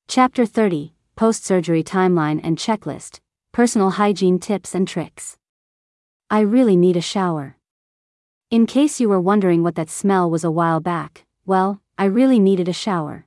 Chapter 30, Post-Surgery Timeline and Checklist, Personal Hygiene Tips and Tricks. I really need a shower. In case you were wondering what that smell was a while back, well, I really needed a shower.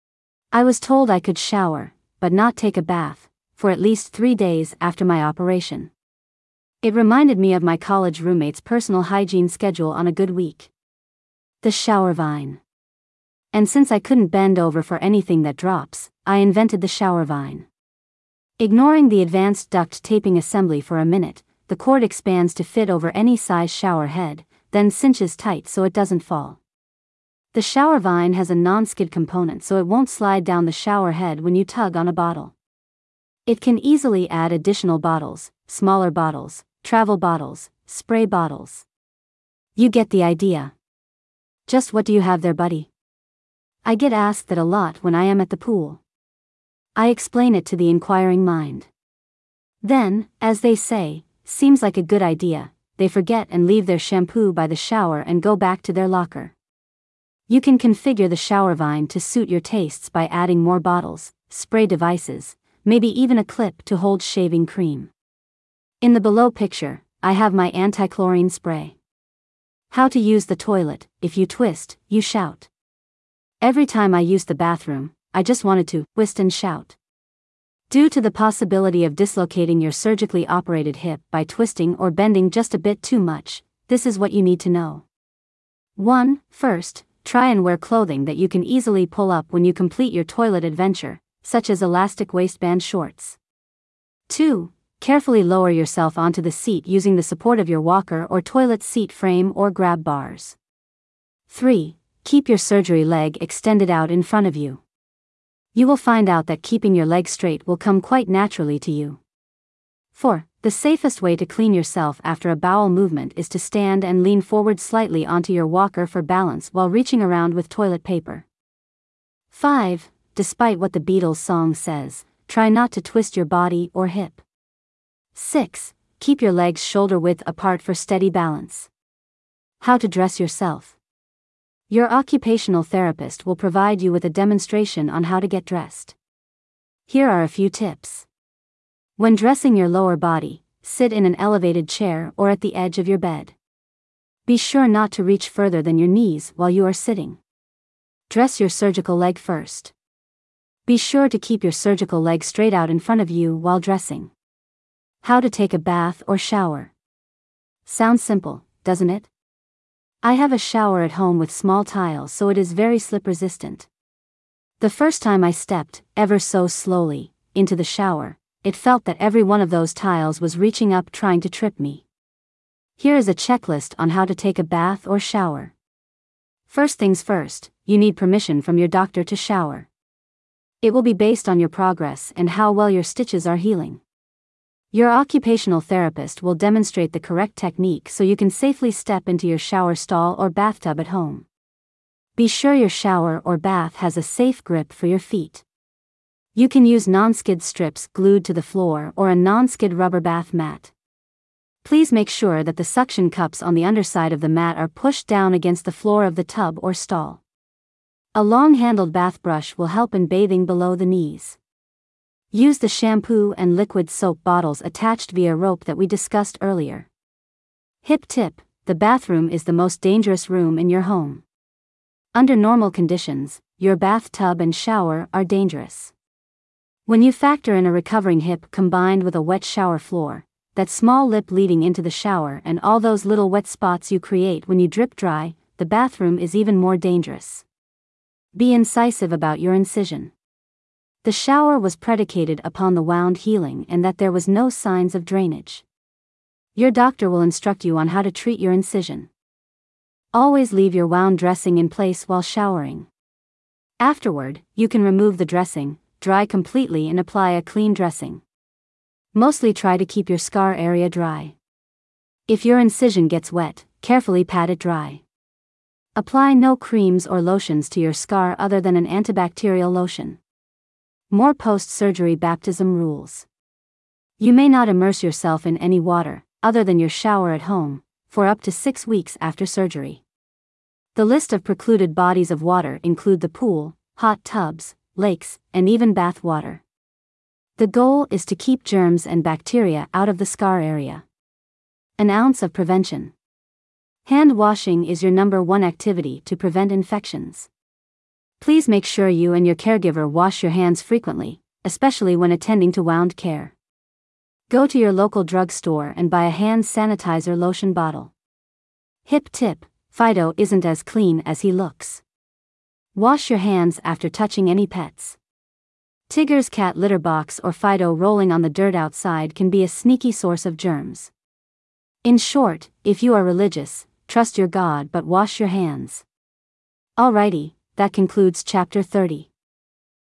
I was told I could shower, but not take a bath, for at least 3 days after my operation. It reminded me of my college roommate's personal hygiene schedule on a good week. The shower vine. And since I couldn't bend over for anything that drops, I invented the shower vine. Ignoring the advanced duct taping assembly for a minute, the cord expands to fit over any size shower head, then cinches tight so it doesn't fall. The shower vine has a non-skid component so it won't slide down the shower head when you tug on a bottle. It can easily add additional bottles, smaller bottles, travel bottles, spray bottles. You get the idea. Just what do you have there, buddy? I get asked that a lot when I am at the pool. I explain it to the inquiring mind. Then, as they say, seems like a good idea, they forget and leave their shampoo by the shower and go back to their locker. You can configure the shower vine to suit your tastes by adding more bottles, spray devices, maybe even a clip to hold shaving cream. In the below picture, I have my anti-chlorine spray. How to use the toilet: if you twist, you shout. Every time I use the bathroom, I just wanted to twist and shout. Due to the possibility of dislocating your surgically operated hip by twisting or bending just a bit too much, this is what you need to know. 1. First, try and wear clothing that you can easily pull up when you complete your toilet adventure, such as elastic waistband shorts. 2. Carefully lower yourself onto the seat using the support of your walker or toilet seat frame or grab bars. 3. Keep your surgery leg extended out in front of you. You will find out that keeping your leg straight will come quite naturally to you. 4. The safest way to clean yourself after a bowel movement is to stand and lean forward slightly onto your walker for balance while reaching around with toilet paper. 5. Despite what the Beatles song says, try not to twist your body or hip. 6. Keep your legs shoulder width apart for steady balance. How to dress yourself. Your occupational therapist will provide you with a demonstration on how to get dressed. Here are a few tips. When dressing your lower body, sit in an elevated chair or at the edge of your bed. Be sure not to reach further than your knees while you are sitting. Dress your surgical leg first. Be sure to keep your surgical leg straight out in front of you while dressing. How to take a bath or shower. Sounds simple, doesn't it? I have a shower at home with small tiles so it is very slip resistant. The first time I stepped, ever so slowly, into the shower, it felt that every one of those tiles was reaching up trying to trip me. Here is a checklist on how to take a bath or shower. First things first, you need permission from your doctor to shower. It will be based on your progress and how well your stitches are healing. Your occupational therapist will demonstrate the correct technique so you can safely step into your shower stall or bathtub at home. Be sure your shower or bath has a safe grip for your feet. You can use non-skid strips glued to the floor or a non-skid rubber bath mat. Please make sure that the suction cups on the underside of the mat are pushed down against the floor of the tub or stall. A long-handled bath brush will help in bathing below the knees. Use the shampoo and liquid soap bottles attached via rope that we discussed earlier. Hip tip: the bathroom is the most dangerous room in your home. Under normal conditions, your bathtub and shower are dangerous. When you factor in a recovering hip combined with a wet shower floor, that small lip leading into the shower and all those little wet spots you create when you drip dry, the bathroom is even more dangerous. Be incisive about your incision. The shower was predicated upon the wound healing and that there was no signs of drainage. Your doctor will instruct you on how to treat your incision. Always leave your wound dressing in place while showering. Afterward, you can remove the dressing, dry completely and apply a clean dressing. Mostly try to keep your scar area dry. If your incision gets wet, carefully pat it dry. Apply no creams or lotions to your scar other than an antibacterial lotion. More post-surgery baptism rules. You may not immerse yourself in any water, other than your shower at home, for up to 6 weeks after surgery. The list of precluded bodies of water include the pool, hot tubs, lakes, and even bath water. The goal is to keep germs and bacteria out of the scar area. An ounce of prevention. Hand washing is your number one activity to prevent infections. Please make sure you and your caregiver wash your hands frequently, especially when attending to wound care. Go to your local drugstore and buy a hand sanitizer lotion bottle. Hip tip: Fido isn't as clean as he looks. Wash your hands after touching any pets. Tigger's cat litter box or Fido rolling on the dirt outside can be a sneaky source of germs. In short, if you are religious, trust your God but wash your hands. Alrighty, that concludes chapter 30.